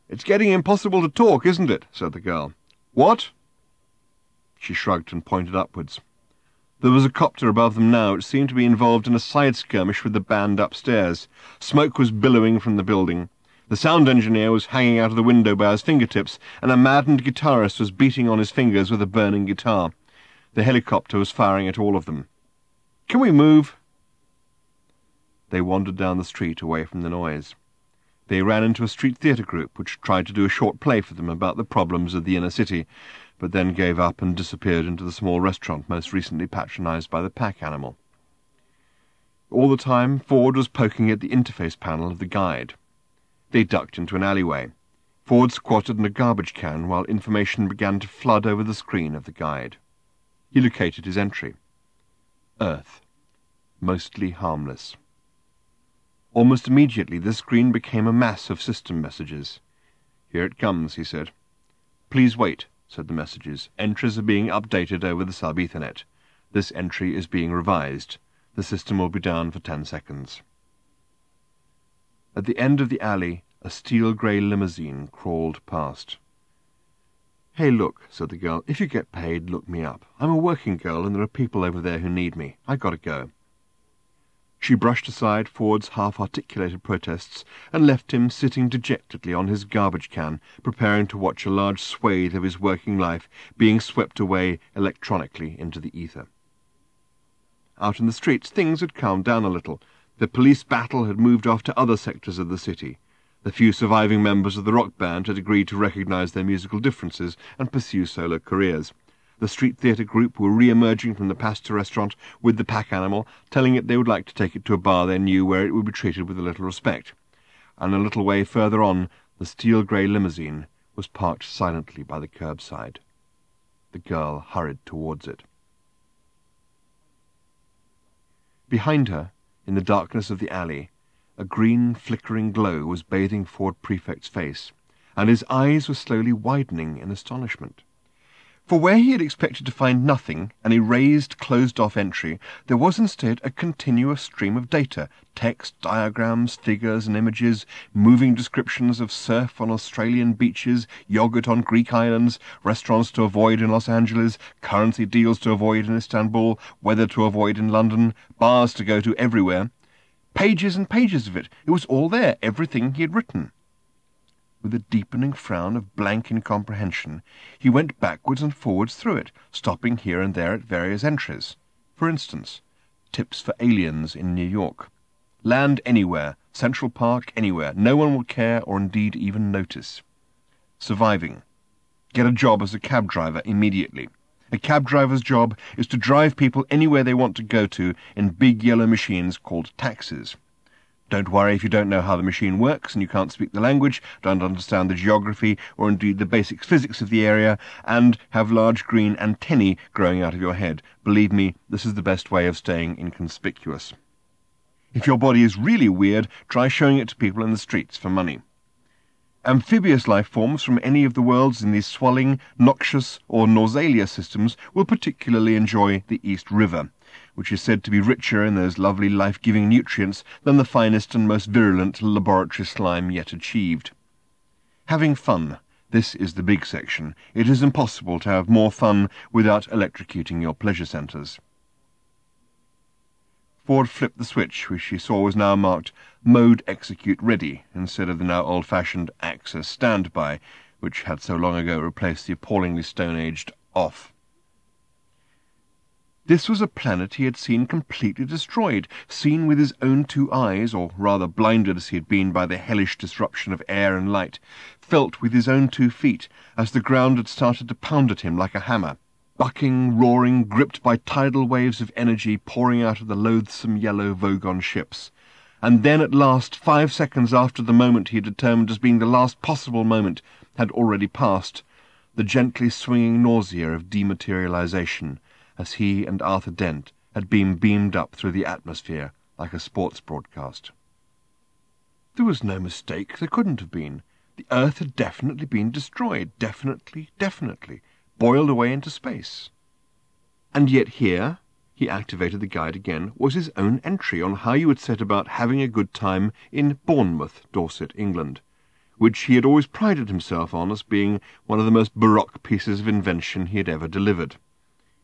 "It's getting impossible to talk, isn't it?" said the girl. "What?" She shrugged and pointed upwards. There was a copter above them now, which seemed to be involved in a side skirmish with the band upstairs. Smoke was billowing from the building. The sound engineer was hanging out of the window by his fingertips, and a maddened guitarist was beating on his fingers with a burning guitar. The helicopter was firing at all of them. "Can we move?" They wandered down the street away from the noise. They ran into a street theatre group which tried to do a short play for them about the problems of the inner city, but then gave up and disappeared into the small restaurant most recently patronized by the pack animal. All the time, Ford was poking at the interface panel of the guide. They ducked into an alleyway. Ford squatted in a garbage can while information began to flood over the screen of the guide. He located his entry. Earth. Mostly harmless. Almost immediately the screen became a mass of system messages. "Here it comes," he said. "Please wait," said the messages. "Entries are being updated over the sub-Ethernet. This entry is being revised. The system will be down for 10 seconds. At the end of the alley, a steel-grey limousine crawled past. "Hey, look," said the girl. "If you get paid, look me up. I'm a working girl, and there are people over there who need me. I gotta go." She brushed aside Ford's half-articulated protests and left him sitting dejectedly on his garbage can, preparing to watch a large swathe of his working life being swept away electronically into the ether. Out in the streets, things had calmed down a little. The police battle had moved off to other sectors of the city. The few surviving members of the rock band had agreed to recognize their musical differences and pursue solo careers. The street theatre group were re-emerging from the pasta restaurant with the pack animal, telling it they would like to take it to a bar they knew where it would be treated with a little respect. And a little way further on, the steel-grey limousine was parked silently by the curbside. The girl hurried towards it. Behind her, in the darkness of the alley, a green flickering glow was bathing Ford Prefect's face, and his eyes were slowly widening in astonishment. For where he had expected to find nothing, an erased, closed-off entry, there was instead a continuous stream of data, text, diagrams, figures and images, moving descriptions of surf on Australian beaches, yogurt on Greek islands, restaurants to avoid in Los Angeles, currency deals to avoid in Istanbul, weather to avoid in London, bars to go to everywhere. Pages and pages of it. It was all there, everything he had written. With a deepening frown of blank incomprehension, he went backwards and forwards through it, stopping here and there at various entries. For instance, tips for aliens in New York. Land anywhere, Central Park anywhere, no one will care or indeed even notice. Surviving. Get a job as a cab driver immediately. A cab driver's job is to drive people anywhere they want to go to in big yellow machines called taxis. Don't worry if you don't know how the machine works and you can't speak the language, don't understand the geography or indeed the basic physics of the area, and have large green antennae growing out of your head. Believe me, this is the best way of staying inconspicuous. If your body is really weird, try showing it to people in the streets for money. Amphibious life forms from any of the worlds in these swelling, noxious or nausealia systems will particularly enjoy the East River, which is said to be richer in those lovely life-giving nutrients than the finest and most virulent laboratory slime yet achieved. Having fun. This is the big section. It is impossible to have more fun without electrocuting your pleasure centres. Ford flipped the switch, which he saw was now marked Mode Execute Ready, instead of the now old-fashioned Access Standby, which had so long ago replaced the appallingly stone-aged Off. This was a planet he had seen completely destroyed, seen with his own two eyes, or rather blinded as he had been by the hellish disruption of air and light, felt with his own 2 feet, as the ground had started to pound at him like a hammer. Bucking, roaring, gripped by tidal waves of energy pouring out of the loathsome yellow Vogon ships. And then at last, 5 seconds after the moment he had determined as being the last possible moment had already passed, the gently swinging nausea of dematerialization, as he and Arthur Dent had been beamed up through the atmosphere like a sports broadcast. There was no mistake, there couldn't have been. The Earth had definitely been destroyed, definitely, boiled away into space. And yet here, he activated the guide again, was his own entry on how you would set about having a good time in Bournemouth, Dorset, England, which he had always prided himself on as being one of the most baroque pieces of invention he had ever delivered.